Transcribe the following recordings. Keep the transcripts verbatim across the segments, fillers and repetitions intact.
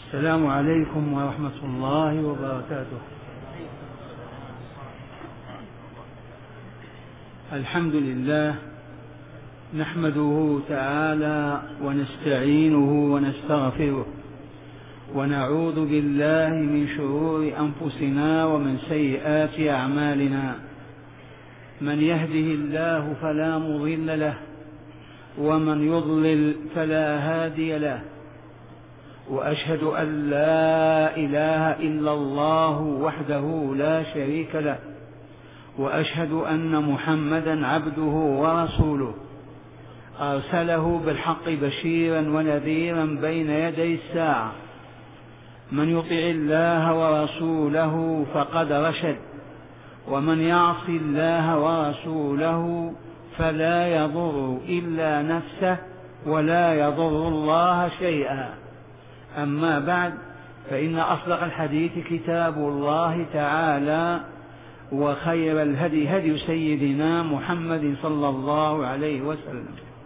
السلام عليكم ورحمة الله وبركاته. الحمد لله نحمده تعالى ونستعينه ونستغفره ونعوذ بالله من شرور أنفسنا ومن سيئات أعمالنا. من يهده الله فلا مضل له ومن يضلل فلا هادي له، وأشهد أن لا إله إلا الله وحده لا شريك له، وأشهد أن محمدا عبده ورسوله أرسله بالحق بشيرا ونذيرا بين يدي الساعة. من يطع الله ورسوله فقد رشد، ومن يعص الله ورسوله فلا يضر إلا نفسه ولا يضر الله شيئا. أما بعد، فإن أصدق الحديث كتاب الله تعالى، وخير الهدي هدي سيدنا محمد صلى الله عليه وسلم،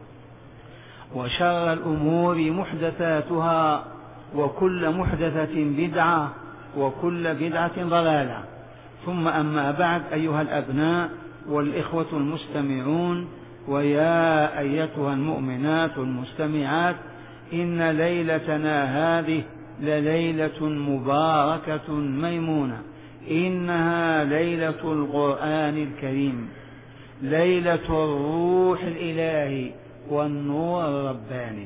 وشر الأمور محدثاتها، وكل محدثة بدعة، وكل بدعة ضلالة. ثم أما بعد، أيها الأبناء والإخوة المستمعون، ويا أيتها المؤمنات المستمعات، إن ليلتنا هذه لليلة مباركة ميمونة، إنها ليلة القرآن الكريم، ليلة الروح الإلهي والنور الرباني.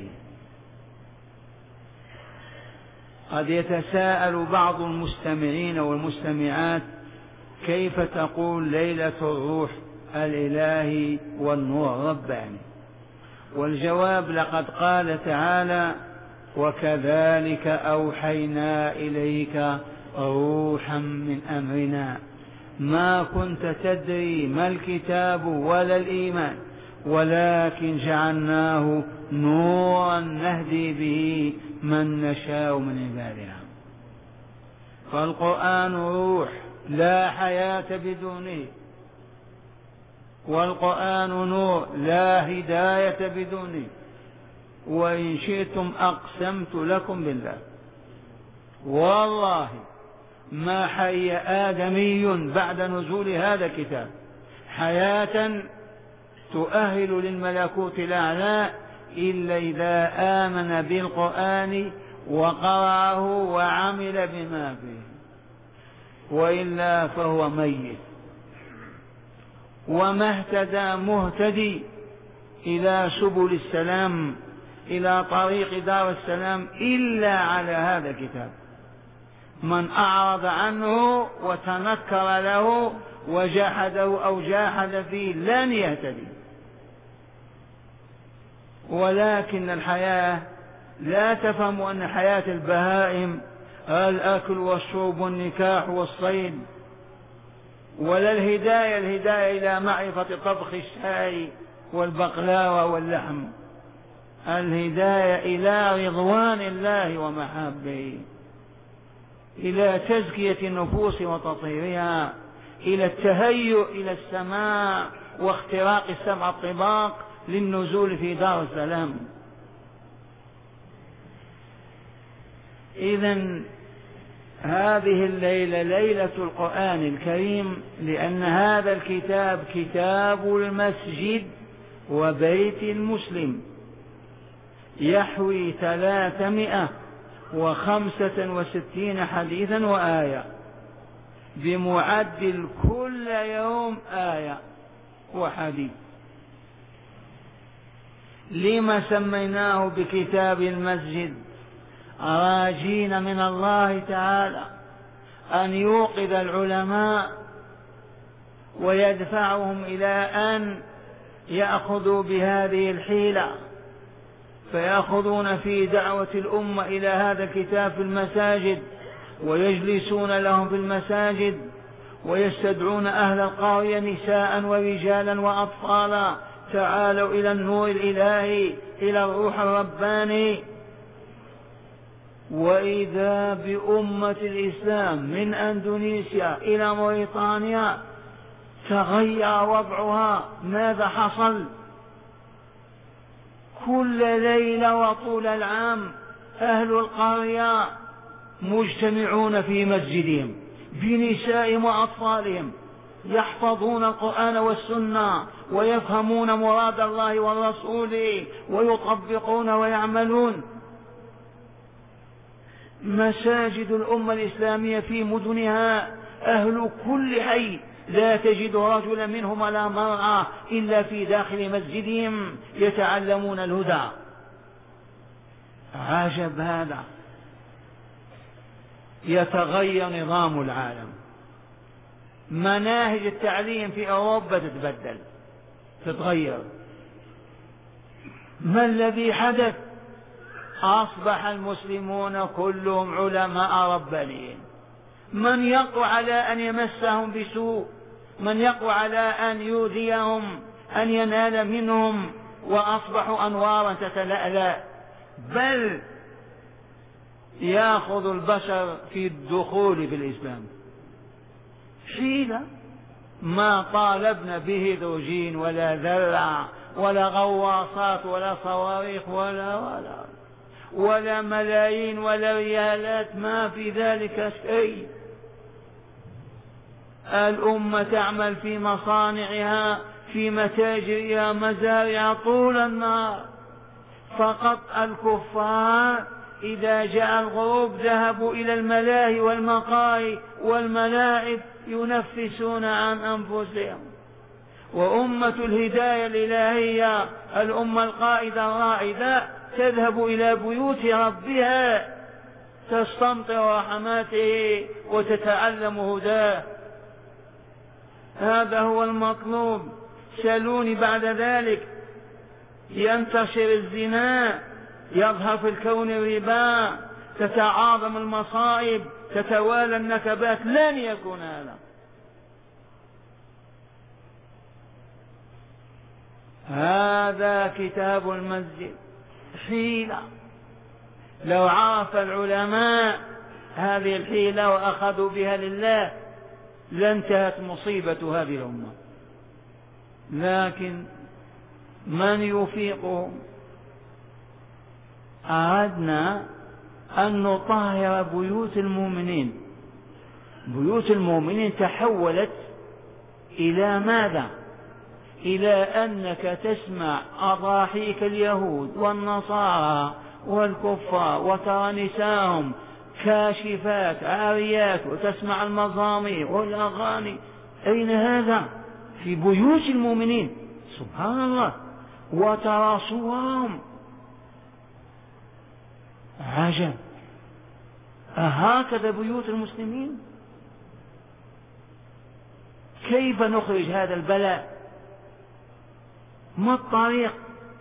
قد يتساءل بعض المستمعين والمستمعات: كيف تقول ليلة الروح الإلهي والنور الرباني؟ والجواب: لقد قال تعالى: وكذلك أوحينا إليك روحا من أمرنا ما كنت تدري ما الكتاب ولا الإيمان ولكن جعلناه نورا نهدي به من نشاء من عبادنا. فالقرآن روح لا حياة بدونه، والقرآن نور لا هداية بدونه. وإن شئتم أقسمت لكم بالله والله ما حي آدمي بعد نزول هذا الكتاب حياة تؤهل للملكوت الأعلى إلا إذا آمن بالقرآن وقرأه وعمل بما فيه، وإلا فهو ميت. وما اهتدى مهتدي إلى سبل السلام، إلى طريق دار السلام، إلا على هذا الكتاب. من أعرض عنه وتنكر له وجحده أو جاحد فيه لن يهتدي. ولكن الحياة لا تفهم أن حياة البهائم الأكل والشرب والنكاح والصيد، ولا الهداية الهداية إلى معرفة طبخ الشاي والبقلاوة واللحم. الهداية إلى رضوان الله ومحبه، إلى تزكية النفوس وتطهيرها، إلى التهيؤ إلى السماء واختراق السبع الطباق للنزول في دار السلام. إذن هذه الليلة ليلة القرآن الكريم، لأن هذا الكتاب كتاب المسجد وبيت المسلم، يحوي ثلاثمائة وخمسة وستين حديثا وآية، بمعدل كل يوم آية وحديث. لما سميناه بكتاب المسجد؟ راجين من الله تعالى أن يوقظ العلماء ويدفعهم إلى أن يأخذوا بهذه الحيلة، فيأخذون في دعوة الأمة إلى هذا الكتاب في المساجد، ويجلسون لهم في المساجد، ويستدعون أهل القرية نساء ورجالا وأطفالا: تعالوا إلى النور الإلهي، إلى الروح الرباني. وإذا بأمة الإسلام من أندونيسيا إلى موريطانيا تغير وضعها. ماذا حصل؟ كل ليلة وطول العام أهل القرية مجتمعون في مسجدهم بنسائهم وأطفالهم يحفظون القرآن والسنة ويفهمون مراد الله والرسول ويطبقون ويعملون. مساجد الأمة الإسلامية في مدنها أهل كل حي لا تجد رجلا منهم ولا مرأة إلا في داخل مسجدهم يتعلمون الهدى. عجب هذا. يتغير نظام العالم، مناهج التعليم في أوروبا تتبدل تتغير. ما الذي حدث؟ أصبح المسلمون كلهم علماء ربانيين، من يقوى على أن يمسهم بسوء، من يقوى على أن يؤذيهم، أن ينال منهم، وأصبحوا أنوارا تتلألأ. بل يأخذ البشر في الدخول في الإسلام حيلة ما طالبنا بهيدروجين ولا ذرة ولا غواصات ولا صواريخ ولا ولا ولا ملايين ولا ريالات، ما في ذلك شيء. الأمة تعمل في مصانعها في متاجرها مزارعها طول النهار، فقط الكفار إذا جاء الغروب ذهبوا إلى الملاهي والمقاهي والملاعب ينفسون عن أنفسهم. وأمة الهداية الإلهية الأمة القائدة الرائدة تذهب إلى بيوت ربها تستمطر رحماته وتتعلم هداه. هذا هو المطلوب. سألوني بعد ذلك ينتشر الزنا، يظهر في الكون الربا، تتعاظم المصائب، تتوالى النكبات، لن يكون هذا. هذا كتاب المسجد حيلة. لو عرف العلماء هذه الحيلة وأخذوا بها لله لانتهت مصيبة هذه الأمة، لكن من يفيقهم؟ أردنا أن نطهر بيوت المؤمنين. بيوت المؤمنين تحولت إلى ماذا؟ إلى أنك تسمع أضاحيك اليهود والنصارى والكفار وترى نساءهم كاشفات عاريات وتسمع المزامير والأغاني. أين هذا؟ في بيوت المؤمنين. سبحان الله. وترى صورهم. عجب. أهكذا بيوت المسلمين؟ كيف نخرج هذا البلاء؟ ما الطريق؟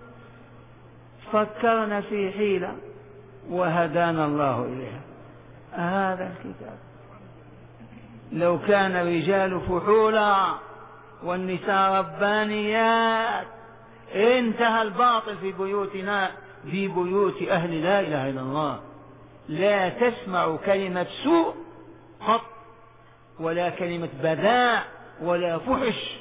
فكرنا في حيلة وهدانا الله إليها. هذا الكتاب. لو كان الرجال فحولا والنساء ربانيات انتهى الباطل في بيوتنا، في بيوت أهل لا إله إلا الله. لا تسمع كلمة سوء قط، ولا كلمة بذاء ولا فحش.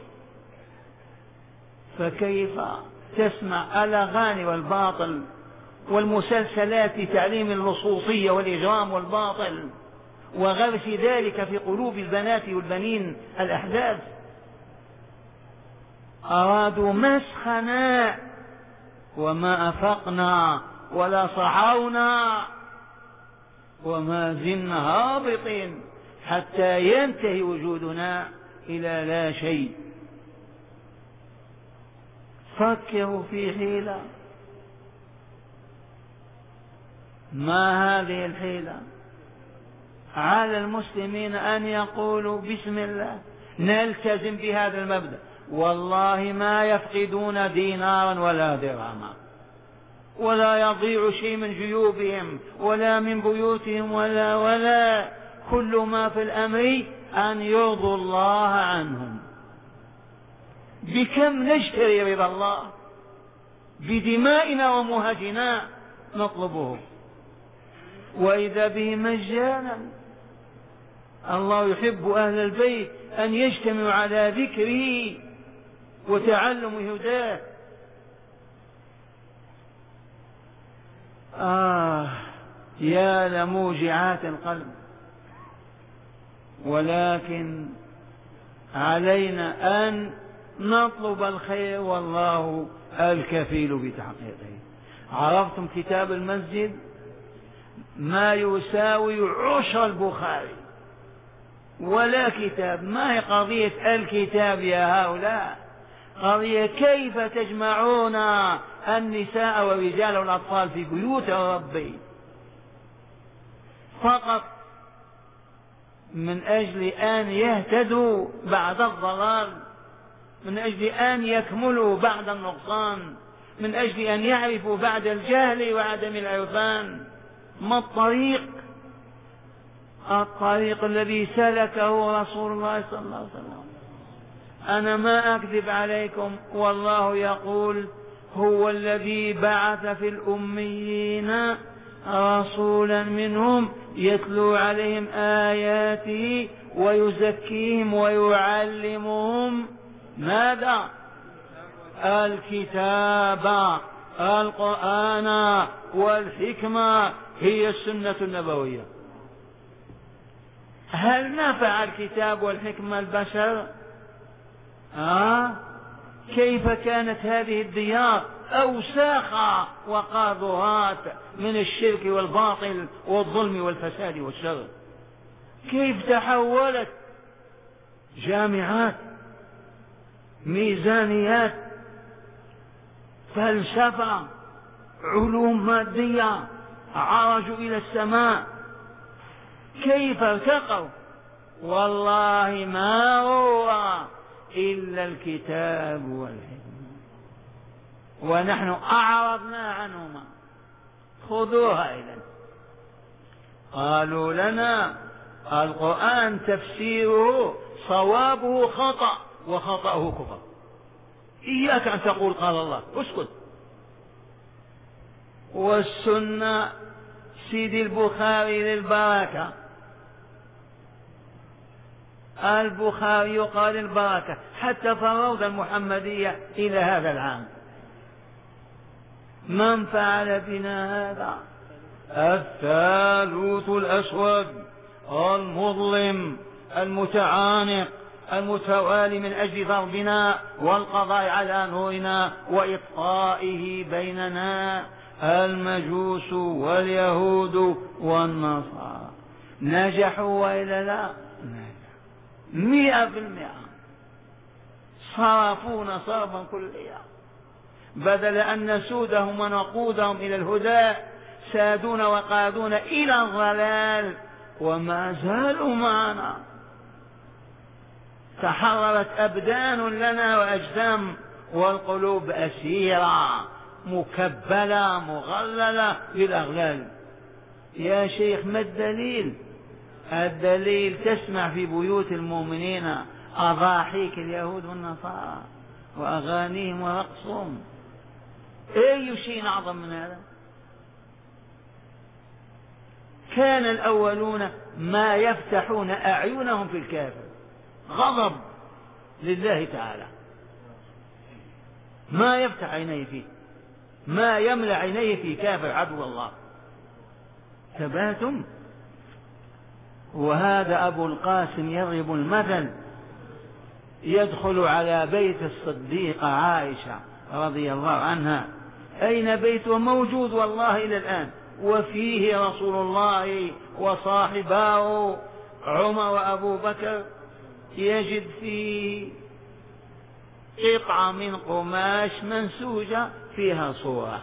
فكيف تسمع الأغاني والباطل والمسلسلات لتعليم اللصوصية والإجرام والباطل وغرس ذلك في قلوب البنات والبنين الأحداث. أرادوا مسخنا وما أفقنا ولا صحونا وما زلنا هابطين حتى ينتهي وجودنا إلى لا شيء. فكروا في حيلة. ما هذه الحيلة؟ على المسلمين أن يقولوا بسم الله، نلتزم بهذا المبدأ، والله ما يفقدون دينارا ولا درهما، ولا يضيع شيء من جيوبهم ولا من بيوتهم ولا ولا كل ما في الأمر أن يرضوا الله عنهم. بكم نشتري رضا الله؟ بدمائنا ومهجنا نطلبه، وإذا به مجانا. الله يحب أهل البيت أن يجتمعوا على ذكره وتعلم هداه. آه يا لموجعات القلب. ولكن علينا أن نطلب الخير والله الكفيل بتحقيقه. عرفتم كتاب المسجد ما يساوي عشر البخاري ولا كتاب. ما هي قضية الكتاب يا هؤلاء، قضية كيف تجمعون النساء والرجال والأطفال في بيوت ربي فقط من أجل أن يهتدوا بعد الضلال، من أجل أن يكملوا بعد النقصان، من أجل أن يعرفوا بعد الجهل وعدم العرفان. ما الطريق؟ الطريق الذي سلكه رسول الله صلى الله عليه وسلم. أنا ما أكذب عليكم، والله يقول هو الذي بعث في الأميين رسولا منهم يتلو عليهم آياته ويزكيهم ويعلمهم ماذا؟ الكتاب القرآن والحكمة، هي السنة النبوية. هل نفع الكتاب والحكمة البشر؟ آه؟ كيف كانت هذه الديار أوساخ وقاذورات من الشرك والباطل والظلم والفساد والشر، كيف تحولت جامعات، ميزانيات، فلسفة، علوم مادية، عرجوا إلى السماء، كيف ارتقوا؟ والله ما هو إلا الكتاب والحكمة، ونحن أعرضنا عنهما. خذوها إذن. قالوا لنا القرآن تفسيره صوابه خطأ وخطأه كفر. إياك أن تقول قال الله، اسكت. والسنة سيدي البخاري للبركة، البخاري قال البركة حتى في الروضة المحمدية إلى هذا العام. من فعل بنا هذا؟ الثالوث الأسود المظلم المتعانق المتوالي من أجل ضربنا والقضاء على نورنا وإطفائه بيننا، المجوس واليهود والنصارى. نجحوا وإلا لا؟ مئة في المئة. صرفونا صرفا كليا، بدل أن نسودهم ونقودهم إلى الهدى سادون وقادون إلى الضلال، وما زالوا معنا. تحررت أبدان لنا وأجسام، والقلوب أسيرة مكبلة مغللة بالأغلال. يا شيخ ما الدليل؟ الدليل تسمع في بيوت المؤمنين أضاحيك اليهود والنصارى وأغانيهم ورقصهم. أي شيء أعظم من هذا؟ كان الأولون ما يفتحون أعينهم في الكافر، غضب لله تعالى، ما يفتح عينيه فيه، ما يملأ عينيه في كافر عدو الله. ثباتم. وهذا أبو القاسم يضرب المثل، يدخل على بيت الصديقة عائشة رضي الله عنها. أين بيته؟ موجود والله إلى الآن، وفيه رسول الله وصاحباه عمر وأبو بكر. يجد فيه قطعة من قماش منسوجة فيها صورة،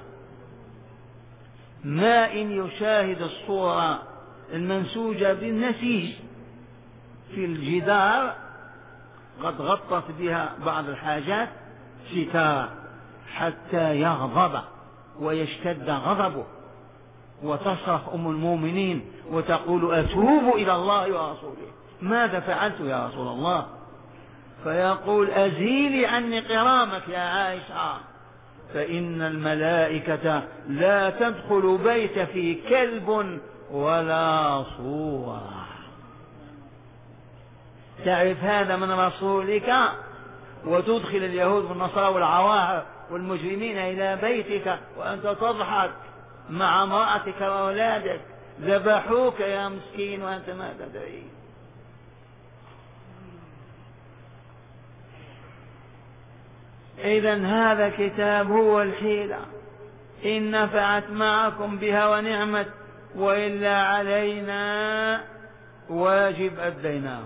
ما إن يشاهد الصورة المنسوجة بالنسيج في الجدار قد غطت بها بعض الحاجات ستارة حتى يغضب ويشتد غضبه، وتصرخ أم المؤمنين وتقول أتوب إلى الله ورسوله. ماذا فعلت يا رسول الله؟ فيقول أزيلي عني قرامك يا عائشة، فإن الملائكة لا تدخل بيت فيه كلب ولا صورة. تعرف هذا من رسولك، وتدخل اليهود والنصارى والعواهر والمجرمين إلى بيتك وأنت تضحك مع امرأتك وأولادك ذبحوك يا مسكين وأنت ما تدري. إذن هذا كتاب هو الحيلة، إن نفعت معكم بها ونعمت، وإلا علينا واجب أديناه.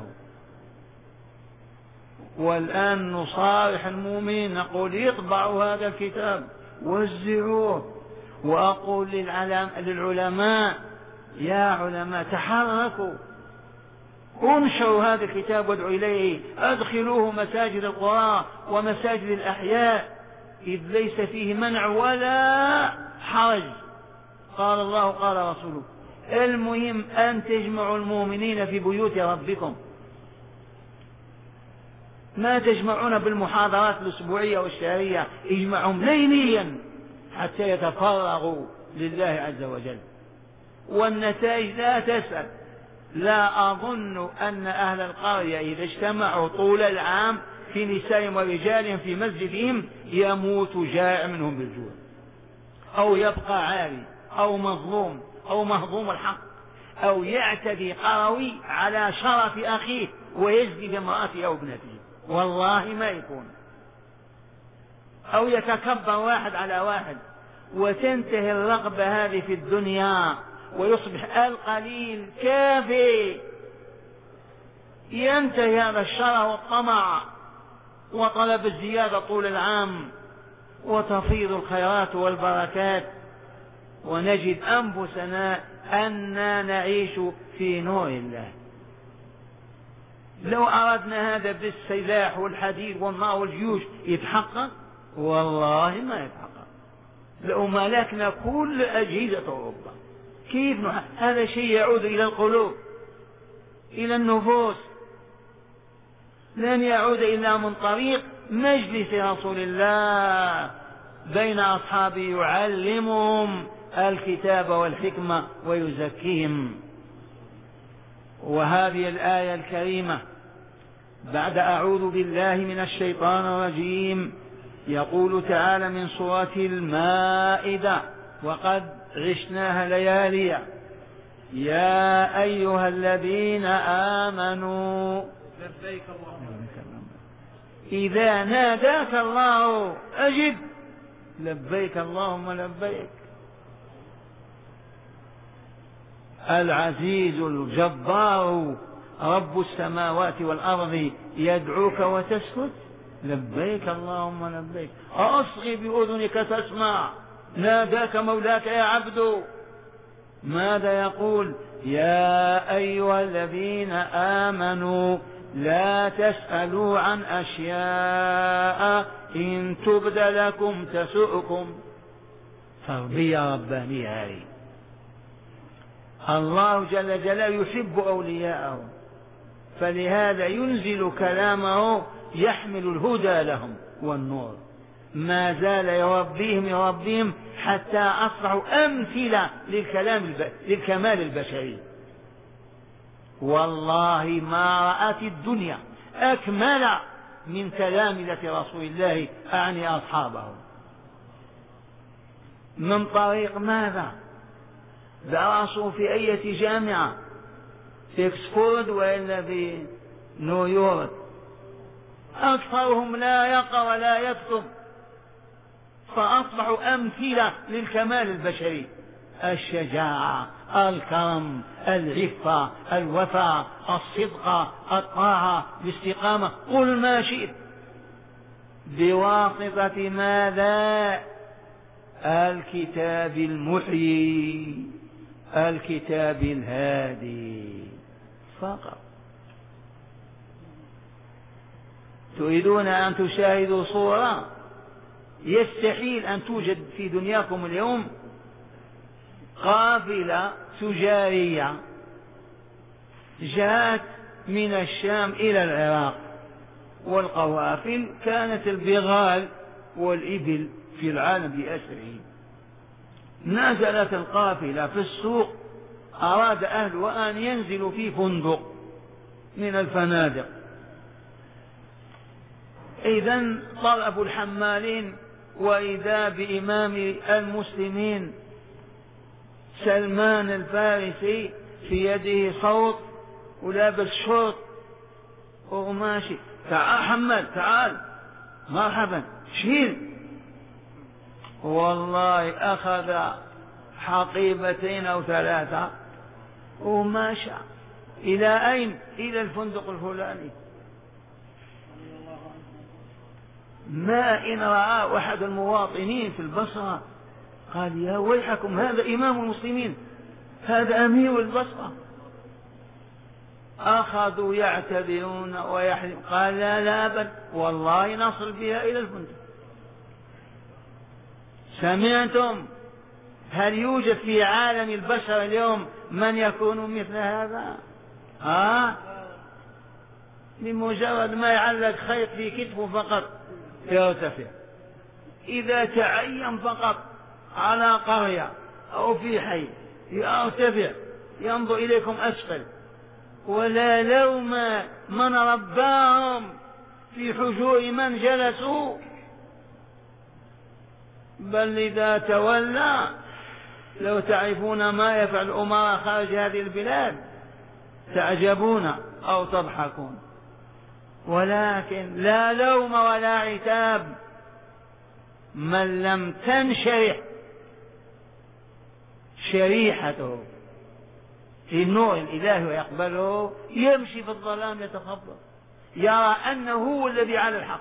والآن نصارح المؤمنين نقول يطبعوا هذا الكتاب وزعوه. وأقول للعلماء يا علماء تحركوا، انشروا هذا الكتاب وادعوا إليه، أدخلوه مساجد القرى ومساجد الأحياء، إذ ليس فيه منع ولا حرج، قال الله قال رسوله. المهم أن تجمعوا المؤمنين في بيوت ربكم، ما تجمعون بالمحاضرات الأسبوعية والشهرية، اجمعهم ليليا حتى يتفرغوا لله عز وجل. والنتائج لا تسأل. لا أظن أن أهل القرية إذا اجتمعوا طول العام في نسائهم ورجالهم في مسجدهم يموت جائع منهم بالجوع، أو يبقى عاري، أو مظلوم، أو مهضوم الحق، أو يعتدي قروي على شرف أخيه ويزني بامرأته أو ابنته، والله ما يكون. أو يتكبر واحد على واحد، وتنتهي الرغبة هذه في الدنيا ويصبح القليل كافي. ينتهي هذا الشره والطمع وطلب الزيادة طول العام، وتفيض الخيرات والبركات، ونجد أنفسنا أننا نعيش في نور الله. لو أردنا هذا بالسلاح والحديد والنار والجيوش يتحقق؟ والله ما يتحقق. لو ملكنا كل أجهزة أوروبا كيف نحقق؟ هذا شيء يعود إلى القلوب، إلى النفوس، لن يعود إلا من طريق مجلس رسول الله بين أصحابه يعلمهم الكتاب والحكمة ويزكيهم. وهذه الآية الكريمة بعد أعوذ بالله من الشيطان الرجيم يقول تعالى من سورة المائدة: وقد عشناها ليالي يا أيها الذين آمنوا لبيك اللهم إذا ناداك الله أجب لبيك اللهم لبيك. العزيز الجبار رب السماوات والأرض يدعوك وتسكت لبيك اللهم لبيك. أصغي بأذنك تسمع، ناداك مولاك يا عبد. ماذا يقول؟ يا أيها الذين آمنوا لا تسألوا عن أشياء إن تبد لكم تسؤكم. تربية ربانية هذه. الله جل جلاله يحب أولياءه، فلهذا ينزل كلامه يحمل الهدى لهم والنور. ما زال يربيهم يربيهم حتى أصبحوا أمثلة للكلام للكمال البشري. والله ما رأت الدنيا أكمل من تلامذة رسول الله، أعني أصحابه. من طريق ماذا؟ درسوا في أي جامعة؟ في إكسفورد وإلا في نيويورك؟ أكثرهم لا يقرأ ولا يكتب، فأصبحوا أمثلة للكمال البشري: الشجاعة، الكرم، العفة، الوفاء، الصدق، الطاعة، الاستقامة، قل ما شئت. بواسطة ماذا؟ الكتاب المحيي، الكتاب الهادي فقط. تريدون أن تشاهدوا صورة يستحيل أن توجد في دنياكم اليوم؟ قافلة تجارية جاءت من الشام إلى العراق، والقوافل كانت البغال والإبل في العالم بأسره. نزلت القافلة في السوق، أراد أهلها أن ينزلوا في فندق من الفنادق، إذن طلبوا الحمالين، وإذا بإمام المسلمين سلمان الفارسي في يده صوت ولابس شورت وماشي، تعال حمد تعال مرحبا شيل، والله أخذ حقيبتين أو ثلاثة وماشى. إلى أين؟ إلى الفندق الفلاني. ما إن رأى أحد المواطنين في البصرة قال يا ويحكم، هذا إمام المسلمين، هذا أمير البصرة. أخذوا يعتذرون ويحلم، قال لا لا بل والله نصل بها إلى الفندق. سمعتم؟ هل يوجد في عالم البشر اليوم من يكون مثل هذا؟ ها؟ بمجرد ما يعلق خيط في كتفه فقط يرتفع، إذا تعين فقط على قرية أو في حي يرتفع ينظر إليكم أسفل، ولا لوم من رباهم في حجور من جلسوا، بل إذا تولى لو تعرفون ما يفعل الأمراء خارج هذه البلاد تعجبون أو تضحكون. ولكن لا لوم ولا عتاب، من لم تنشرح شريحته في النور الإلهي ويقبله يمشي في الظلام يتخبط، يرى أنه هو الذي على الحق.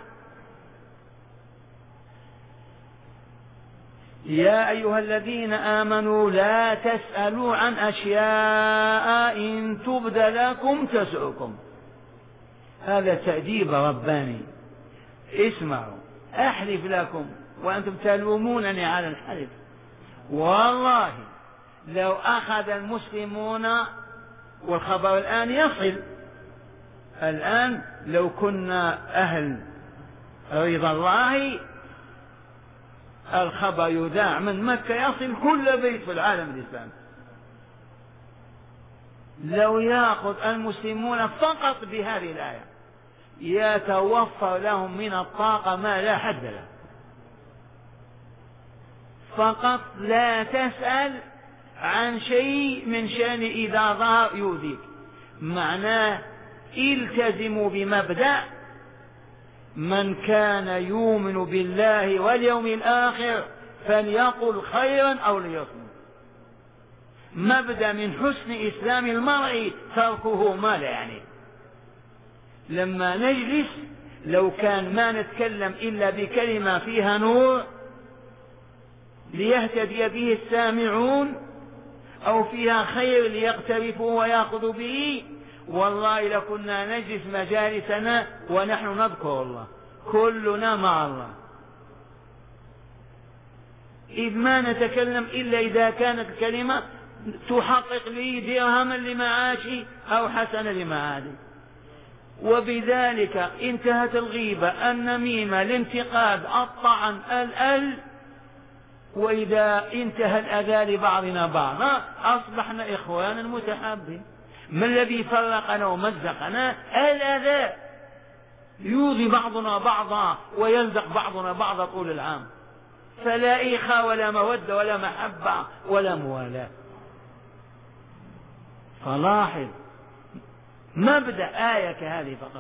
يا أيها الذين آمنوا لا تسألوا عن أشياء إن تبد لكم تسؤكم. هذا تأديب رباني. اسمعوا، أحلف لكم وأنتم تلومونني على الحلف، والله لو أخذ المسلمون، والخبر الآن يصل، الآن لو كنا أهل رضا الله الخبر يذاع من مكة يصل كل بيت في العالم الإسلامي. لو يأخذ المسلمون فقط بهذه الآية يتوفر لهم من الطاقة ما لا حد له. فقط لا تسأل عن شيء من شأن إذا ظهر يؤذيك، معناه التزموا بمبدأ من كان يؤمن بالله واليوم الآخر فليقل خيرا أو ليصمت. مبدأ من حسن إسلام المرء تركه ما لا يعني. لما نجلس لو كان ما نتكلم إلا بكلمة فيها نور ليهتدي به السامعون أو فيها خير ليقترفوا ويأخذوا به، والله لكنا نجلس مجالسنا ونحن نذكر الله كلنا مع الله، إذ ما نتكلم إلا إذا كانت الكلمة تحقق لي درهما لمعاشي أو حسنا لمعادي. وبذلك انتهت الغيبة، النميمة، الانتقاد، الطعن، الأل. وإذا انتهى الأذى لبعضنا بعضا أصبحنا إخوانا متحابين. ما الذي فرقنا ومزقنا؟ الأذى، يؤذي بعضنا بعضا ويلزق بعضنا بعضا طول العام، فلا إخاء ولا مودة ولا محبة ولا موالاة. فلاحظ مبدأ آية كهذه فقط.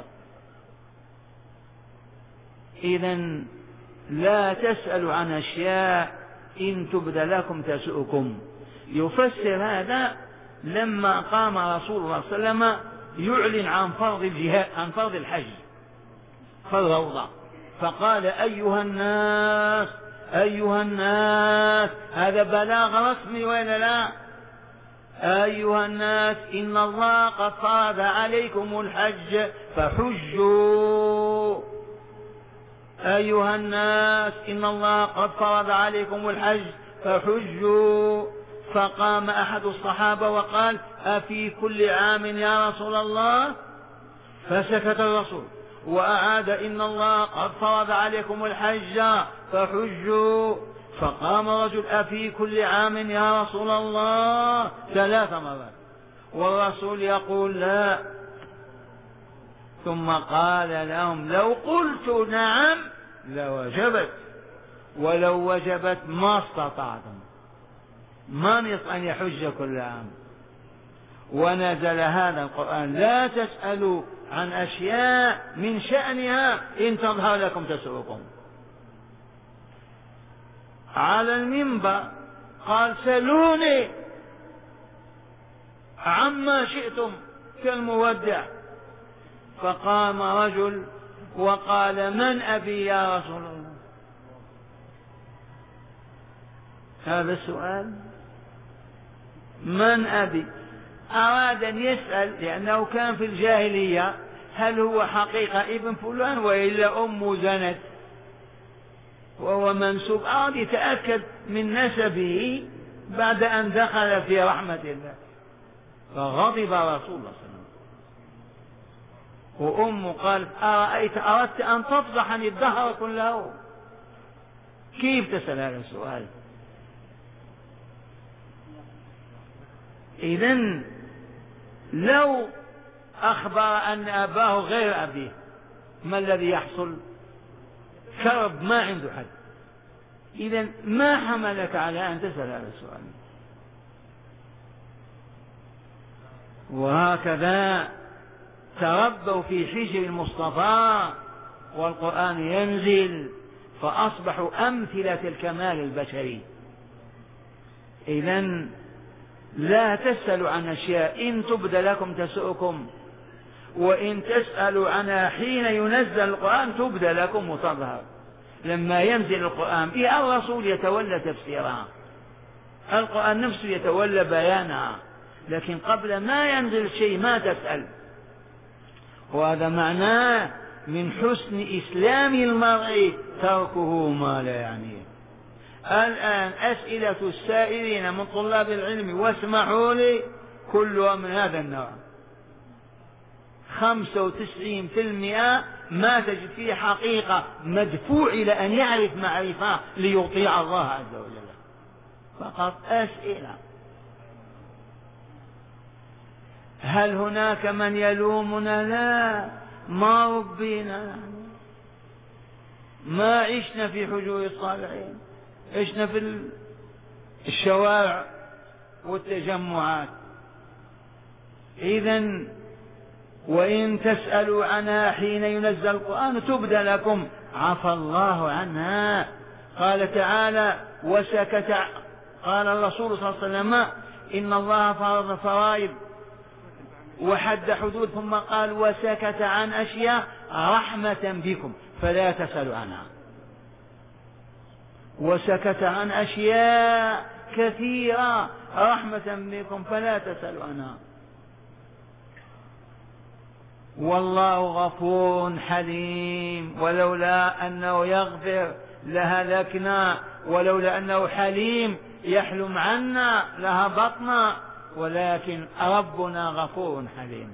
إذن لا تسألوا عن أشياء إن تبد لكم تسؤكم. يفسر هذا لما قام رسول الله صلى الله عليه وسلم يعلن عن فرض الجهاد، عن فرض الحج في الروضة، فقال أيها الناس أيها الناس، هذا بلاغ رسمي ولا لا؟ أيها الناس إن الله قد فرض عليكم الحج فحجوا. أيها الناس إن الله قد فرض عليكم الحج فحجوا. فقام أحد الصحابة وقال أفي كل عام يا رسول الله؟ فسكت الرسول وأعاد إن الله قد فرض عليكم الحج فحجوا. فقام رجل أفي كل عام يا رسول الله؟ ثلاث مرات، والرسول يقول لا. ثم قال لهم لو قلت نعم لوجبت، ولو وجبت ما استطعتم. ما يستطيع أن يحج كل عام. ونزل هذا القرآن لا تسألوا عن أشياء من شأنها إن تظهر لكم تسؤكم. على المنبر قال سلوني عما شئتم كالمودع. فقام رجل وقال من أبي يا رسول الله؟ هذا السؤال، من أبي؟ أراد أن يسأل لأنه كان في الجاهلية هل هو حقيقة ابن فلان وإلا أم زنت وهو منسوب. أراد يتأكد من نسبه بعد أن دخل في رحمة الله. فغضب رسول الله صلى الله عليه وسلم. وأمه قالت أرأيت أردت أن تفضحني الدهر كله، كيف تسأل هذا السؤال؟ إذن لو أخبر أن أباه غير أبيه ما الذي يحصل؟ كرب ما عنده حد. إذن ما حملك على أن تسأل هذا السؤال؟ وهكذا تربوا في حجر المصطفى والقرآن ينزل فأصبحوا أمثلة الكمال البشري. إذن لا تسألوا عن أشياء إن تبد لكم تسؤكم، وإن تسألوا عنها حين ينزل القرآن تبد لكم وتظهر. لما ينزل القرآن إيه الرسول يتولى تفسيرها، القرآن نفسه يتولى بيانها، لكن قبل ما ينزل شيء ما تسأل. وهذا معناه من حسن إسلام المرء تركه ما لا يعنيه. الآن أسئلة السائلين من طلاب العلم واسمعوا لي كلها من هذا النوع، خمسة وتسعين في المئة ما تجد فيه حقيقة، مدفوع إلى أن يعرف معرفة ليطيع الله عز وجل، فقط أسئلة. هل هناك من يلومنا؟ لا، ما ربينا، ما عشنا في حجور الصالحين، عشنا في الشوارع والتجمعات. إذن وإن تسألوا عنها حين ينزل القرآن تبد لكم عفى الله عنها. قال تعالى وسكت. قال الرسول صلى الله عليه وسلم إن الله فرض فرائض وحد حدود، ثم قال وسكت عن أشياء رحمة بكم فلا تسألوا عنها. وسكت عن أشياء كثيرة رحمة بكم فلا تسألوا عنها. والله غفور حليم، ولولا أنه يغفر لهلكنا، ولولا أنه حليم يحلم عنا لهبطنا، ولكن ربنا غفور حليم.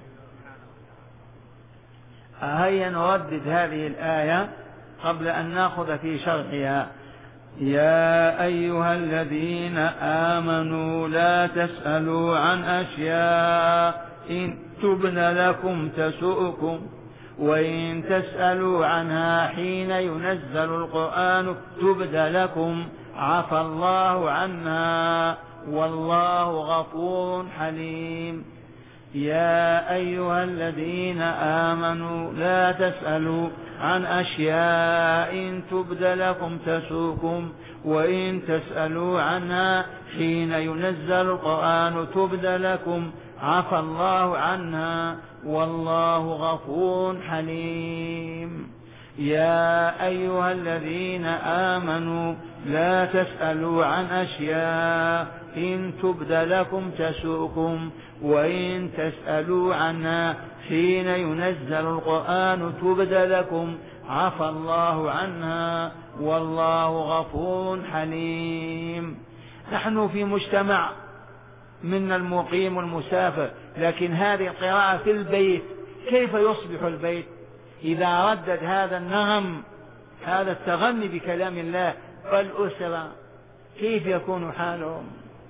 هيا نردد هذه الآية قبل أن نأخذ في شرحها. يا أيها الذين آمنوا لا تسألوا عن أشياء إن تبن لكم تسؤكم، وإن تسألوا عنها حين ينزل القرآن تبد لكم عفى الله عنها والله غفور حليم. يا أيها الذين آمنوا لا تسألوا عن أشياء إن تبد لكم تسؤكم، وإن تسألوا عنها حين ينزل القرآن تبد لكم عفى الله عنها والله غفور حليم. يا أيها الذين آمنوا لا تسألوا عن أشياء إن تبد لكم تسؤكم، وإن تسألوا عنها حين ينزل القرآن تبد لكم عفى الله عنها والله غفور حليم. نحن في مجتمع من المقيم والمسافر، لكن هذه القراءة في البيت، كيف يصبح البيت إذا ردد هذا النغم، هذا التغني بكلام الله، والأسرة كيف يكون حالهم؟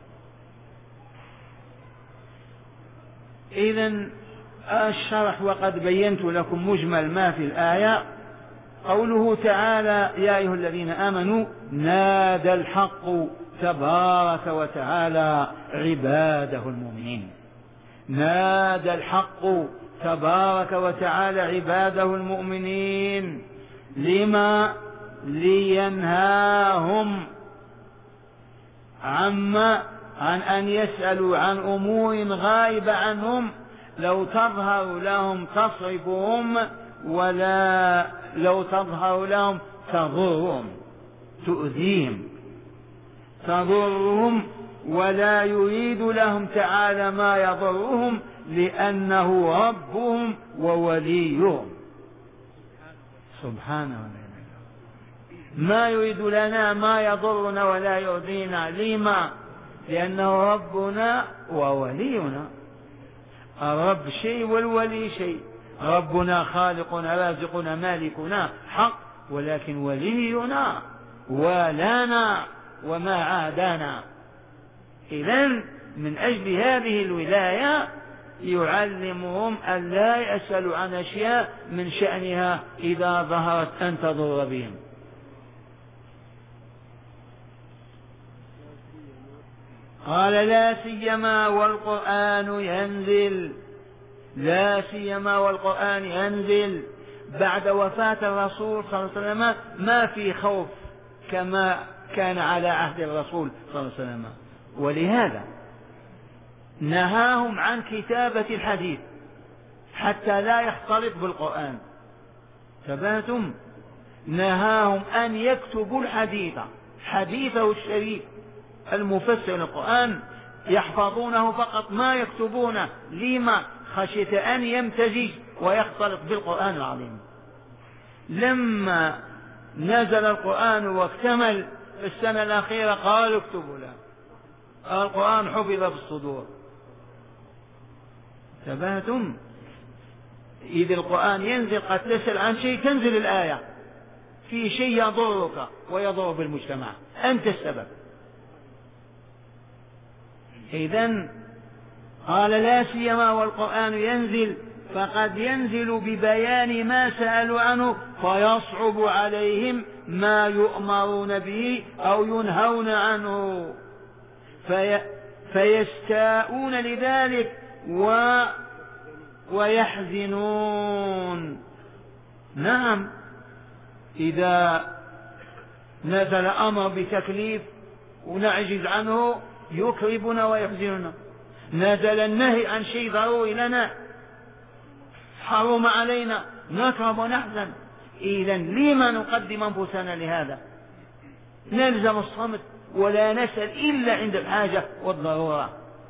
إذن الشرح وقد بينت لكم مجمل ما في الآية. قوله تعالى يا أيها الذين آمنوا نادى الحق تبارك وتعالى عباده المؤمنين. نادى الحق تبارك وتعالى عباده المؤمنين. لما؟ لينهاهم عما عن أن يسألوا عن أمور غائبة عنهم لو تظهر لهم تصرفهم، ولا لو تظهر لهم تضرهم، تؤذيهم تضرهم، ولا يريد لهم تعالى ما يضرهم لأنه ربهم ووليهم سبحانه وتعالى. ما يريد لنا ما يضرنا ولا يؤذينا. لما؟ لأنه ربنا وولينا. الرب شيء والولي شيء. ربنا خالقنا رازقنا مالكنا حق، ولكن ولينا ولانا وما عادانا. إذن من أجل هذه الولاية يعلمهم أن لا يسألوا عن أشياء من شأنها إذا ظهرت أن تضر بهم. قال لا سيما والقرآن ينزل، لا سيما والقرآن ينزل بعد وفاة الرسول صلى الله عليه وسلم ما في خوف كما كان على عهد الرسول صلى الله عليه وسلم، ولهذا نهاهم عن كتابة الحديث حتى لا يختلط بالقرآن. ثباتم؟ نهاهم أن يكتبوا الحديث حديثه الشريف المفسر للقرآن، يحفظونه فقط ما يكتبونه. لما؟ خشية أن يمتزج ويختلط بالقرآن العظيم. لما نزل القرآن واكتمل في السنة الأخيرة قالوا اكتبوا له، القرآن حفظ في الصدور. ثباتم؟ إذا القرآن ينزل قد تسأل عن شيء تنزل الآية في شيء يضرك ويضر بالمجتمع، أنت السبب. إذن قال لا سيما والقرآن ينزل، فقد ينزل ببيان ما سألوا عنه فيصعب عليهم ما يؤمرون به أو ينهون عنه في فيستاءون لذلك و ويحزنون. نعم، إذا نزل أمر بتكليف ونعجز عنه يكربنا ويحزننا. نزل النهي عن شيء ضروري لنا حرم علينا نكرب ونحزن. إذن لما نقدم أنفسنا لهذا؟ نلزم الصمت ولا نسأل إلا عند الحاجة والضرورة.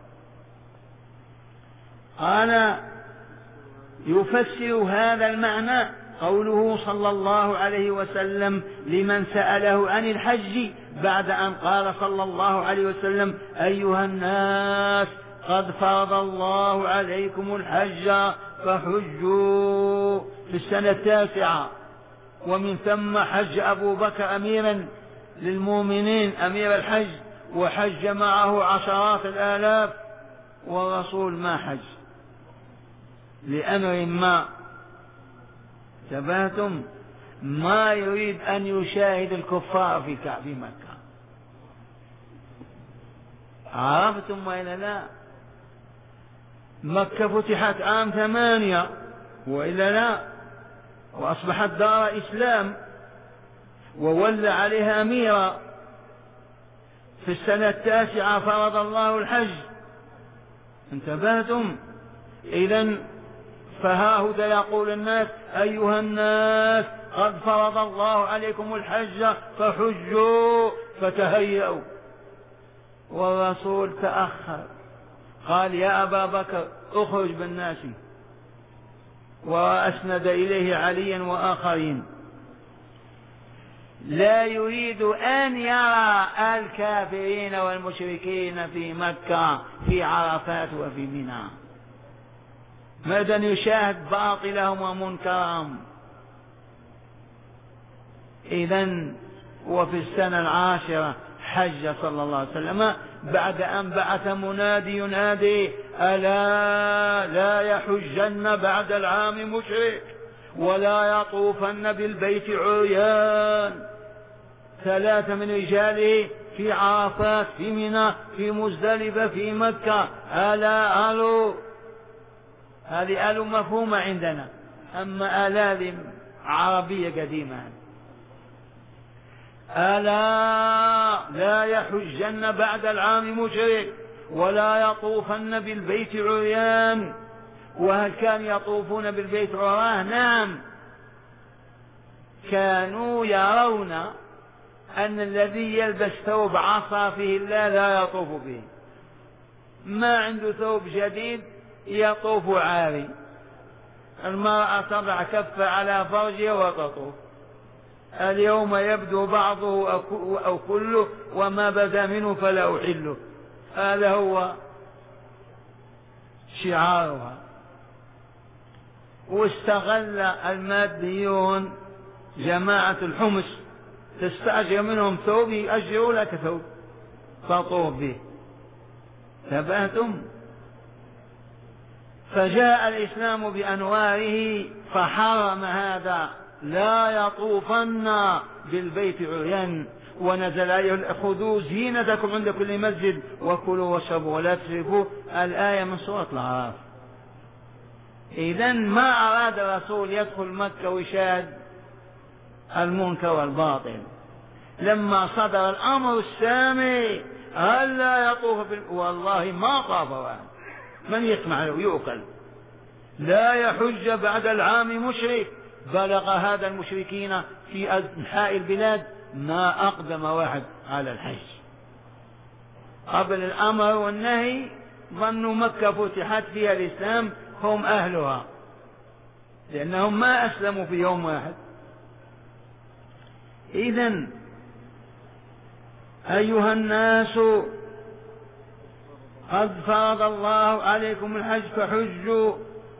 قال يفسر هذا المعنى قوله صلى الله عليه وسلم لمن سأله عن الحج بعد أن قال صلى الله عليه وسلم أيها الناس قد فرض الله عليكم الحج فحجوا في السنة التاسعة، ومن ثم حج أبو بكر أميرا للمؤمنين أمير الحج وحج معه عشرات الآلاف، والرسول ما حج لأمر ما. ثباتم؟ ما يريد أن يشاهد الكفار في في مكة. عرفتم وإلا لا؟ مكة فتحت عام ثمانية وإلا لا، وأصبحت دار إسلام وولى عليها أميرا. في السنة التاسعة فرض الله الحج. انتبهتم؟ إذن فهاهذا يقول الناس أيها الناس قد فرض الله عليكم الحج فحجوا فتهيأوا، والرسول تأخر قال يا أبا بكر اخرج بالناس، وأسند إليه عليا وآخرين. لا يريد أن يرى الكافرين والمشركين في مكة في عرفات وفي منى، ماذا يشاهد باطلهم ومنكرهم. إذن وفي السنة العاشرة حج صلى الله عليه وسلم بعد أن بعث منادي ينادي ألا لا يحجن بعد العام مشرك ولا يطوفن بالبيت عريان. ثلاثة من رجاله في عرفات، في منى، في مزدلفة، في مكة. ألا ألو، هذه ألو مفهومة عندنا، أما ألا عربية قديمة. ألا لا يحجن بعد العام مشرك ولا يطوفن بالبيت عريان. وهل كانوا يطوفون بالبيت عراه؟ نعم، كانوا يرون أن الذي يلبس ثوب عصى فيه الله لا يطوف به، ما عنده ثوب جديد يطوف عاري. المرأة تضع كفة على فرجها وتطوف. اليوم يبدو بعضه أو كله وما بدا منه فلا أحله، هذا هو شعارها. واستغل الماديون جماعة الحمص تستأجر منهم ثوب يأجروا لك ثوب تطوف به. تبهتم. فجاء الإسلام بأنواره فحرم هذا، لا يطوفن بالبيت عريان. ونزل آية خذوا زينتكم عند كل مسجد وكلوا واشربوا ولا تسرفوا، الآية من سورة الأعراف. إذن ما أراد الرسول يدخل مكة ويشاهد المنكر والباطل. لما صدر الأمر السامي هل لا يطوف بال... والله ما طاف واحد، من يسمع له يؤكل. لا يحج بعد العام مشرك. بلغ هذا المشركين في أنحاء البلاد ما أقدم واحد على الحج. قبل الأمر والنهي ظنوا مكة فتحت فيها الإسلام هم أهلها، لأنهم ما أسلموا في يوم واحد. إذن أيها الناس قد فرض الله عليكم الحج فحجوا.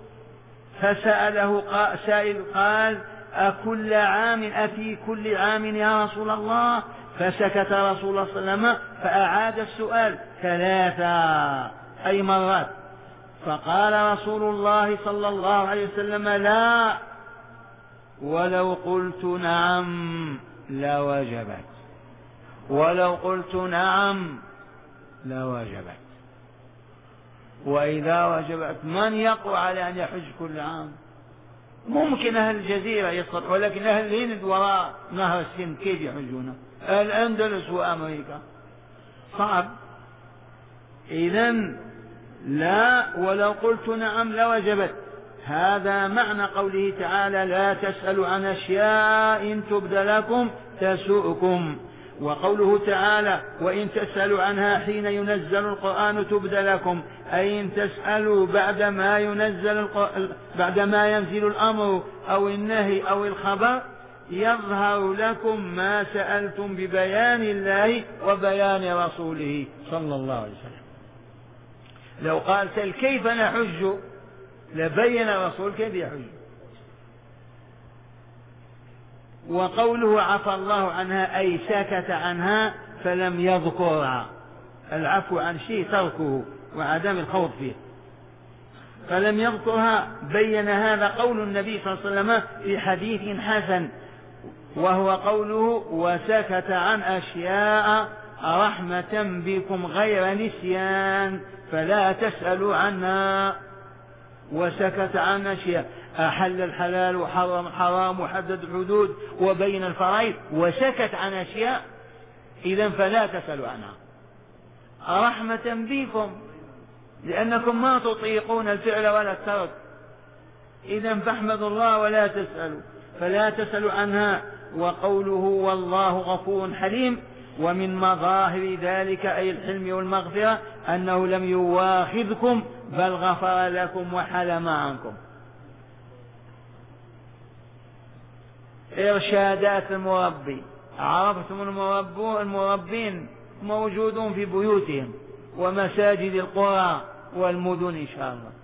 فسأله سائل قال أكل عام أفي كل عام يا رسول الله؟ فسكت رسول الله صلى الله عليه وسلم فأعاد السؤال ثلاثة أي مرات. فقال رسول الله صلى الله عليه وسلم لا، ولو قلت نعم لوجبت، ولو قلت نعم لوجبت. وإذا وجبت من يقوى على أن يحج كل عام؟ ممكن أهل الجزيرة يستطيع، ولكن أهل الهند وراء نهر السند كيف يحجون؟ الأندلس وأمريكا صعب. إذن لا، ولو قلت نعم لوجبت. هذا معنى قوله تعالى لا تسألوا عن أشياء إن تبد لكم تسؤكم. وقوله تعالى وإن تسألوا عنها حين ينزل القرآن تبد لكم، أي إن تسألوا بعدما ينزل بعدما ينزل الأمر أو النهي أو الخبر يظهر لكم ما سألتم ببيان الله وبيان رسوله صلى الله عليه وسلم. لو قال سل كيف نحج لبين الرسول كيف يحج. وقوله عفى الله عنها أي سكت عنها فلم يذكرها. العفو عن شيء تركه وعدم الخوض فيه، فلم يذكرها. بين هذا قول النبي صلى الله عليه وسلم في حديث حسن، وهو قوله وسكت عن أشياء رحمة بكم غير نسيان فلا تسألوا عنها. وسكت عن أشياء، أحل الحلال وحرم الحرام وحدد الحدود وبين الفرائض، وسكت عن أشياء، إذن فلا تسألوا عنها رحمة بكم لأنكم ما تطيقون الفعل ولا الترك. إذن فاحمدوا الله ولا تسألوا، فلا تسألوا عنها. وقوله والله غفور حليم، ومن مظاهر ذلك أي الحلم والمغفرة أنه لم يواخذكم بل غفر لكم وحلم عنكم. إرشادات المربي. عرفتم المربين موجودون في بيوتهم ومساجد القرى والمدن إن شاء الله.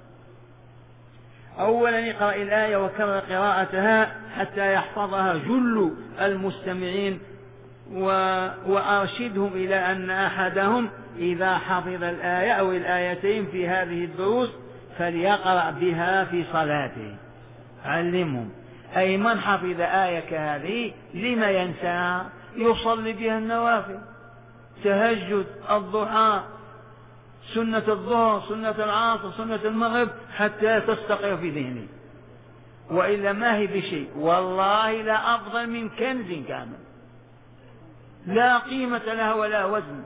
أولا اقرأ الآية وكرر قراءتها حتى يحفظها جل المستمعين، وأرشدهم إلى أن أحدهم إذا حفظ الآية أو الآيتين في هذه الدروس فليقرأ بها في صلاته. علمهم، أي من حفظ آية كهذه لما ينسى؟ يصلي بها النوافل. تهجد، الضحى، سنة الظهر، سنة العصر، سنة المغرب، حتى تستقر في ذهني، وإلا ما هي بشيء. والله لا أفضل من كنز كامل لا قيمة لها ولا وزن.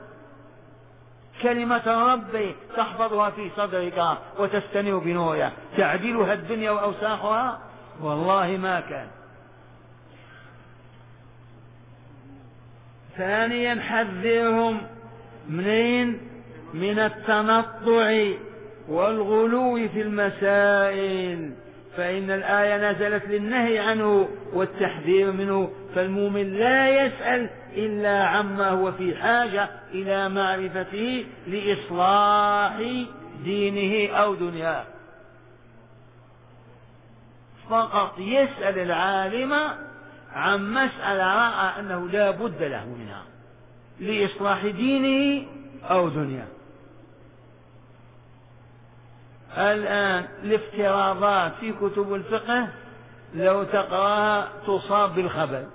كلمة ربي تحفظها في صدرك وتستنير بنورها، تعدلها الدنيا وأوساخها؟ والله ما كان. ثانيا حذرهم منين؟ من التنطع والغلو في المسائل، فإن الآية نزلت للنهي عنه والتحذير منه، فالمؤمن لا يسأل إلا عما هو في حاجة إلى معرفته لإصلاح دينه أو دنياه، فقط يسأل العالم عن مسألة رأى أنه لا بد له منها لإصلاح دينه أو دنياه. الآن الافتراضات في كتب الفقه لو تقرأها تصاب بالخبل.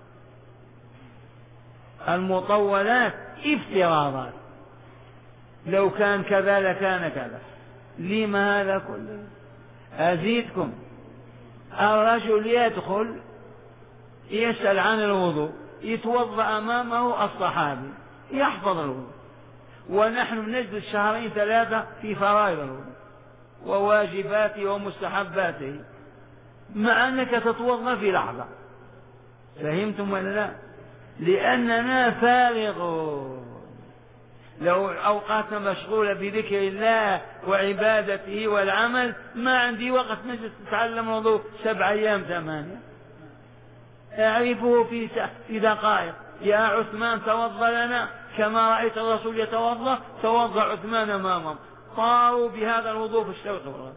المطولات افتراضات، لو كان كذا لكان كذا. لما هذا كله؟ أزيدكم، الرجل يدخل يسأل عن الوضوء، يتوضأ أمامه الصحابي يحفظ الوضوء، ونحن نجلس شهرين ثلاثة في فرائض الوضوء وواجباته ومستحباته، مع أنك تتوضأ في لحظة. فهمتم ولا لا؟ لأننا فارغون. لو أوقاتنا مشغولة بذكر الله وعبادته والعمل، ما عندي وقت نجلس تتعلم الوضوء سبع أيام ثمانية، أعرفه في في دقائق. يا عثمان توضأ لنا كما رأيت الرسول يتوضأ، توضأ عثمان أمامهم، طاروا بهذا الوضوء في الشرق والغرب.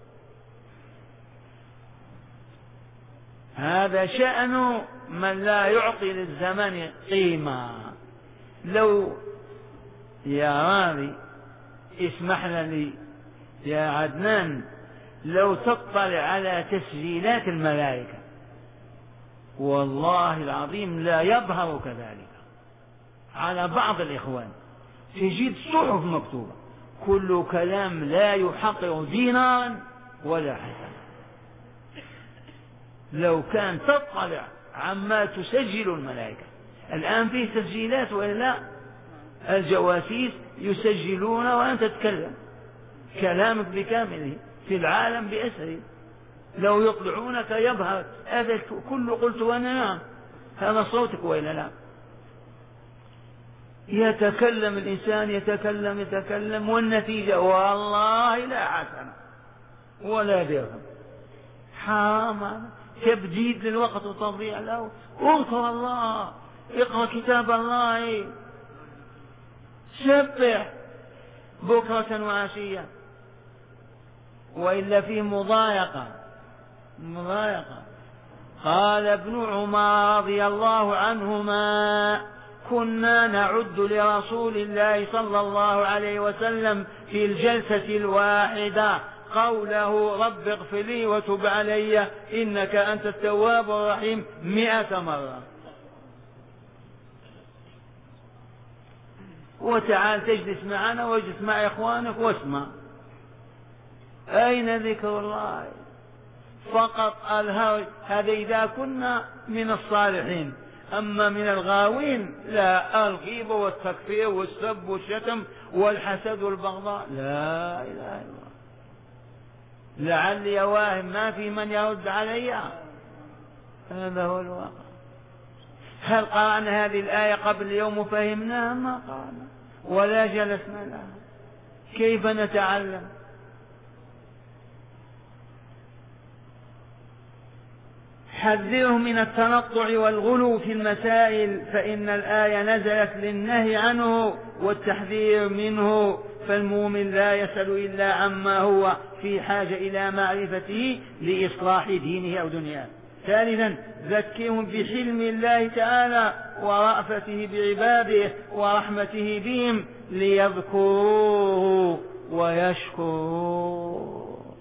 هذا شأن من لا يعطي للزمن قيمة. لو يا راضي اسمح لي يا عدنان، لو تطلع على تسجيلات الملائكة والله العظيم لا يظهر كذلك على بعض الإخوان، تجد صحف مكتوبة كل كلام لا يحقق دينارا ولا حسنا. لو كان تطلع عما تسجل الملائكة، الآن فيه تسجيلات ولا لا؟ الجواسيس يسجلون وأنت تتكلم كلامك بكامله في العالم بأسره، لو يطلعونك يظهر هذا كله. قلت وأنا نعم، هذا صوتك وإلا لا؟ يتكلم الإنسان يتكلم يتكلم والنتيجة والله لا حسنة ولا درهم. حرام، تبديد للوقت وتضييع له. اذكر الله، اقرأ كتاب الله، سبح بكرة وعشية، وإلا فيه مضايقة مضايقة. قال ابن عمر رضي الله عنهما: كنا نعد لرسول الله صلى الله عليه وسلم في الجلسة الواحدة قوله رب اغفر لي وتب علي إنك أنت التواب الرحيم مئة مرة. وتعال تجلس معنا واجلس مع إخوانك واسمع. أين ذكر الله؟ فقط الهوى. هذا إذا كنا من الصالحين، أما من الغاوين لا، الغيبة والتكفير والسب والشتم والحسد والبغضاء، لا إله إلا الله. لعلي واهم ما في من يرد علي. هذا هو الواقع. هل قرأنا هذه الآية قبل اليوم وفهمناها؟ ما قرأنا ولا جلسنا لها. كيف نتعلم؟ حذرهم من التنطع والغلو في المسائل، فإن الآية نزلت للنهي عنه والتحذير منه، فالمؤمن لا يسأل إلا عما هو في حاجة إلى معرفته لإصلاح دينه أو دنياه. ثالثا ذكرهم بحلم الله تعالى ورأفته بعباده ورحمته بهم ليذكروه ويشكروه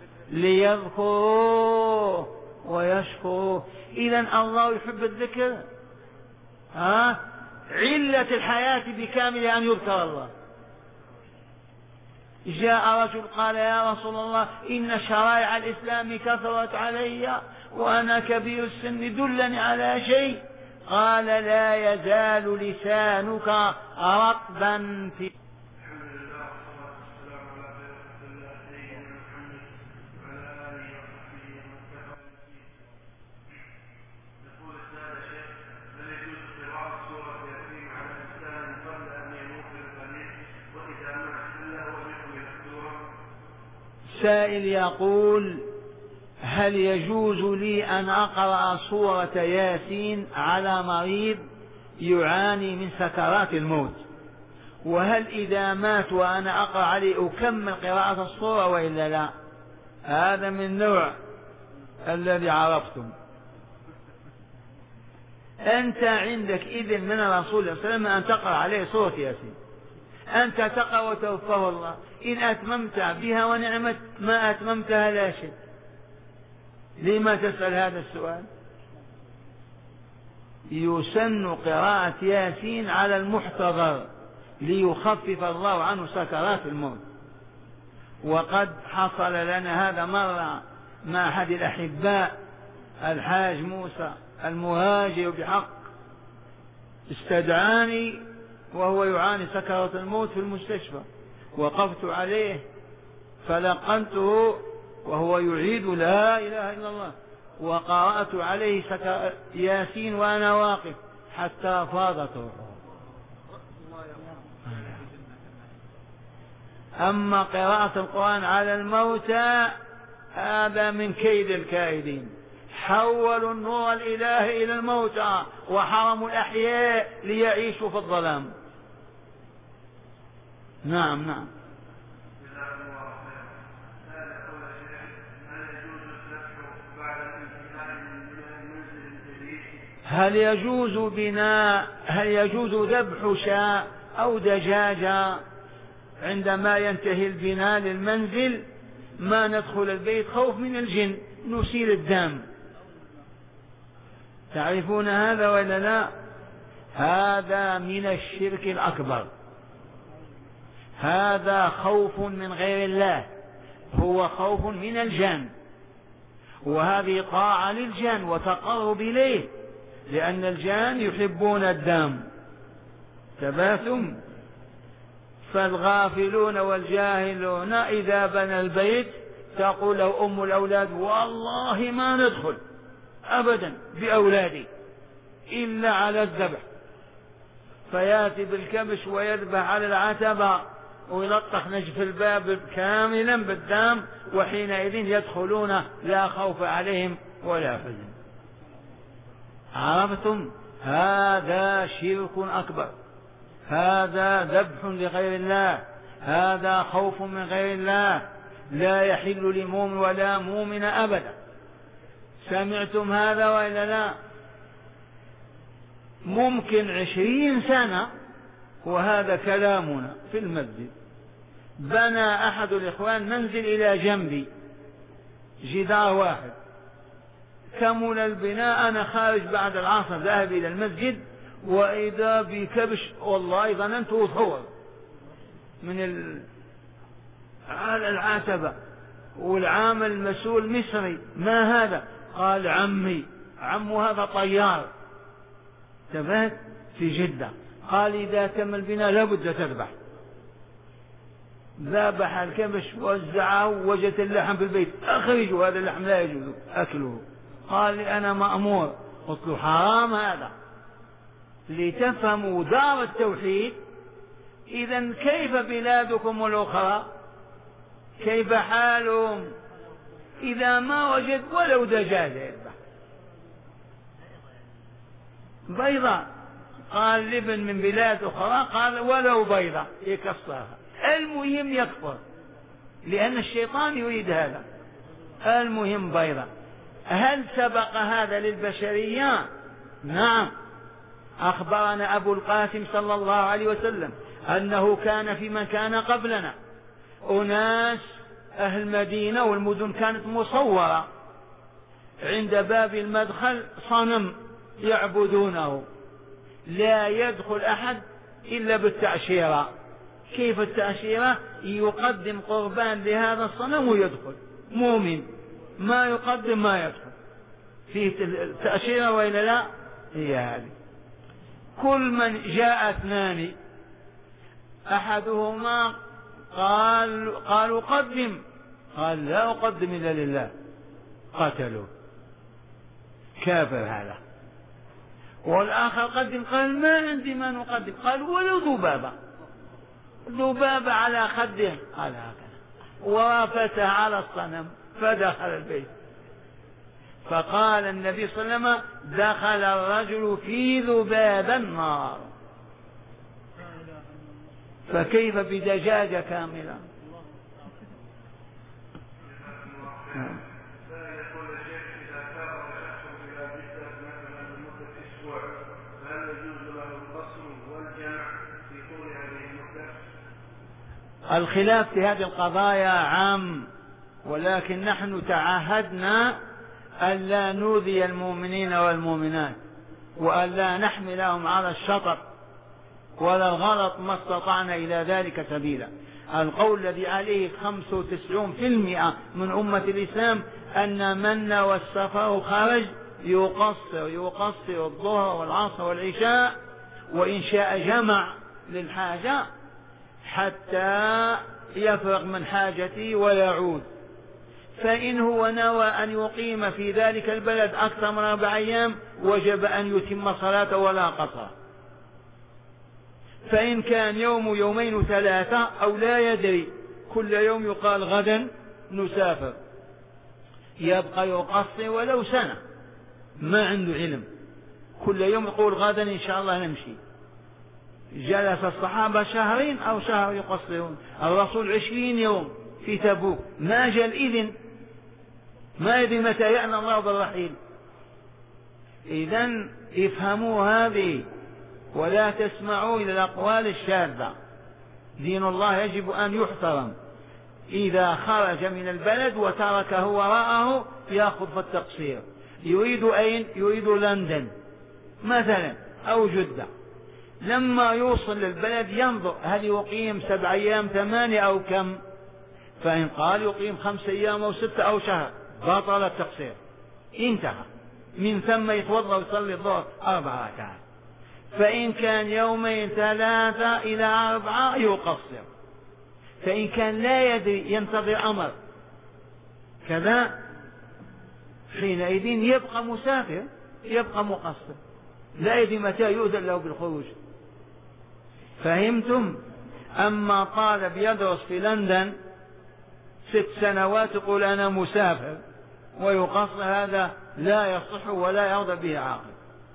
ليذكروه ويشكروه. إذن الله يحب الذكر، ها علة الحياة بكاملها أن يذكر الله. جاء رجل قال يا رسول الله إن شرائع الإسلام كثرت علي وأنا كبير السن، دلني على شيء. قال لا يزال لسانك رطبا في سائل يقول هل يجوز لي أن أقرأ سورة ياسين على مريض يعاني من سكرات الموت، وهل إذا مات وأنا أقرأ عليه أكمل قراءة السورة وإلا لا؟ هذا من نوع الذي عرفتم. أنت عندك إذن من الرسول صلى الله عليه وسلم أن تقرأ عليه سورة ياسين، أنت تقرأ وتوفاه الله، إن أتممت بها ونعمت، ما أتممتها لا شيء. لما تسأل هذا السؤال؟ يسن قراءة ياسين على المحتضر ليخفف الله عنه سكرات الموت، وقد حصل لنا هذا مرة مع أحد الأحباء الحاج موسى المهاجر بحق، استدعاني وهو يعاني سكرات الموت في المستشفى، وقفت عليه فلقنته وهو يعيد لا إله إلا الله، وقرأت عليه ياسين وأنا واقف حتى فاضت روحه. أما قراءة القرآن على الموتى هذا من كيد الكائدين، حولوا النور الإلهي إلى الموتى وحرموا الأحياء ليعيشوا في الظلام. نعم نعم. هل يجوز بناء هل يجوز ذبح شاء أو دجاجة عندما ينتهي البناء للمنزل؟ ما ندخل البيت خوف من الجن، نسيل الدم. تعرفون هذا ولا لا؟ هذا من الشرك الأكبر، هذا خوف من غير الله، هو خوف من الجن، وهذه طاعة للجن وتقرب إليه، لأن الجن يحبون الدم. تباثم. فالغافلون والجاهلون إذا بنى البيت تقول له أم الأولاد والله ما ندخل أبدا بأولادي إلا على الذبح، فياتي بالكبش ويذبح على العتبة ويلطخ نجف الباب كاملا بالدم، وحينئذ يدخلون لا خوف عليهم ولا حزن. عرفتم؟ هذا شرك أكبر، هذا ذبح لغير الله، هذا خوف من غير الله، لا يحل لمؤمن ولا مؤمن أبدا. سمعتم هذا وإلا لا؟ ممكن عشرين سنة وهذا كلامنا في المسجد، بنى أحد الإخوان منزل إلى جنبي جدار واحد، كمل البناء، أنا خارج بعد العصر ذهب إلى المسجد وإذا بكبش، والله ظننته صور من ال... على العتبة، والعامل المسؤول مصري، ما هذا؟ قال عمي. عمه هذا طيار تبات في جدة، قال إذا تم البناء لابد تذبح. ذبح الكبش وزعه ووجد اللحم في البيت، أخرجوا هذا اللحم لا يجوز أكله. قال لي أنا مأمور. قلت له حرام هذا. لتفهموا دار التوحيد. إذن كيف بلادكم الأخرى؟ كيف حالهم إذا ما وجد ولو دجاجة يذبح؟ بيضة. قال لابن من بلاد أخرى قال ولو بيضة يكسرها، المهم يكفر، لأن الشيطان يريد هذا. المهم بيضة. هل سبق هذا للبشرية؟ نعم. أخبرنا أبو القاسم صلى الله عليه وسلم أنه كان في من كان قبلنا أناس أهل المدينة والمدن كانت مصورة عند باب المدخل صنم يعبدونه، لا يدخل أحد إلا بالتأشيرة. كيف التأشيرة؟ يقدم قربان لهذا الصنم ويدخل. مؤمن ما يقدم ما يدخل. فيه تأشيرة وإلا لا؟ هي هذه. كل من جاء اثنان أحدهما قال قالوا قدم، قال لا أقدم إلا لله، قتلوه، كافر هذا. والآخر قدم، قال ما عندي ما نقدم، قال ولو ذبابة، ذبابة على خده، قال هكذا، وفتح على الصنم فدخل البيت. فقال النبي صلى الله عليه وسلم دخل الرجل في ذباب النار. فكيف بدجاجة كاملة؟ الخلاف في هذه القضايا عام، ولكن نحن تعهدنا ألا نؤذي المؤمنين والمؤمنات، وألا نحملهم على الشطط ولا الغلط ما استطعنا إلى ذلك سبيلا. القول الذي عليه خمسة وتسعون في المئة من أمة الإسلام أن من والسفر خرج يقصر يقصر الظهر والعصر والعشاء، وإن شاء جمع للحاجة حتى يفرغ من حاجته ويعود. فإن هو نوى أن يقيم في ذلك البلد أكثر من أربع أيام وجب أن يتم صلاته ولا قصر. فإن كان يوم يومين ثلاثة أو لا يدري، كل يوم يقال غدا نسافر، يبقى يقصر ولو سنة، ما عنده علم، كل يوم يقول غدا إن شاء الله نمشي. جلس الصحابة شهرين أو شهر يقصرون، الرسول عشرين يوم في تبوك، ما جاء الإذن، ما يدري متى يعلم الله بالرحيل. إذن افهموا هذه ولا تسمعوا إلى الأقوال الشاذة. دين الله يجب أن يحترم. إذا خرج من البلد وتركه وراءه يأخذ في التقصير. يريد أين؟ يريد لندن مثلا أو جدة، لما يوصل للبلد ينظر هل يقيم سبع أيام ثمانية أو كم. فإن قال يقيم خمس أيام أو ستة أو شهر بطل التقصير، انتهى. من ثم يتوضأ ويصلي الظهر أربع ركعات. فإن كان يومين ثلاثة إلى أربعة يقصر. فإن كان لا يدري ينتظر أمر كذا، حينئذ يبقى مسافر، يبقى مقصر، لا يدري متى يؤذن له بالخروج. فهمتم؟ أما طالب يدرس في لندن ست سنوات يقول أنا مسافر ويقصر، هذا لا يصح ولا يرضى به عاقل.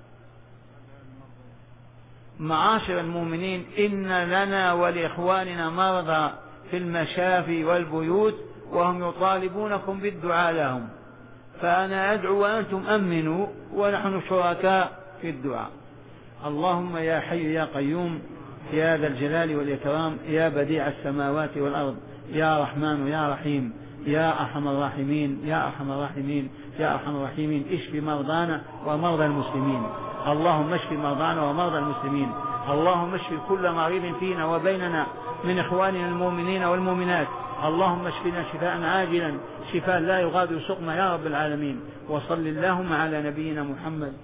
معاشر المؤمنين، إن لنا ولإخواننا مرضى في المشافي والبيوت وهم يطالبونكم بالدعاء لهم، فأنا أدعو وأنتم أمنوا ونحن شركاء في الدعاء. اللهم يا حي يا قيوم يا ذا الجلال والإكرام يا بديع السماوات والأرض يا رحمن يا رحيم يا أرحم الراحمين يا أرحم الراحمين يا أرحم الراحمين، اشف مرضانا ومرضى المسلمين. اللهم اشف مرضانا ومرضى المسلمين. اللهم اشف كل مريض فينا وبيننا من إخواننا المؤمنين والمؤمنات. اللهم اشفنا شفاء عاجلا شفاء لا يغادر سقما يا رب العالمين. وصل اللهم على نبينا محمد.